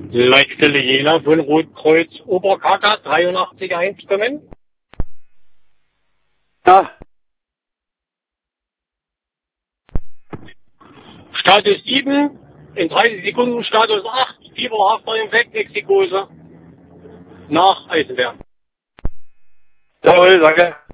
Leitstelle Jena von Rotkreuz Oberkaka 83 kommen. Ja, Status 7, in 30 Sekunden Status 8, fieberhafter Infekt, Exikose nach Eisenberg. jawohl, danke.